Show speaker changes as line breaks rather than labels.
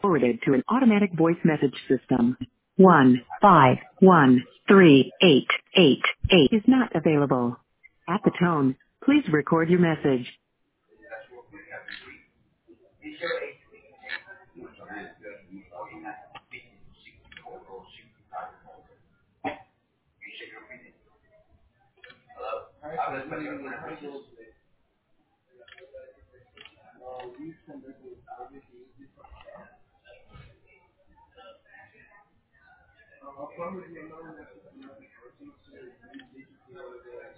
forwarded to an automatic voice message system. 1513888 is not available. At the tone, please record your message.
Hi, sir. Good evening. How are you doing today? We send it to everything. How come is you're not able to connect the person to basically all of the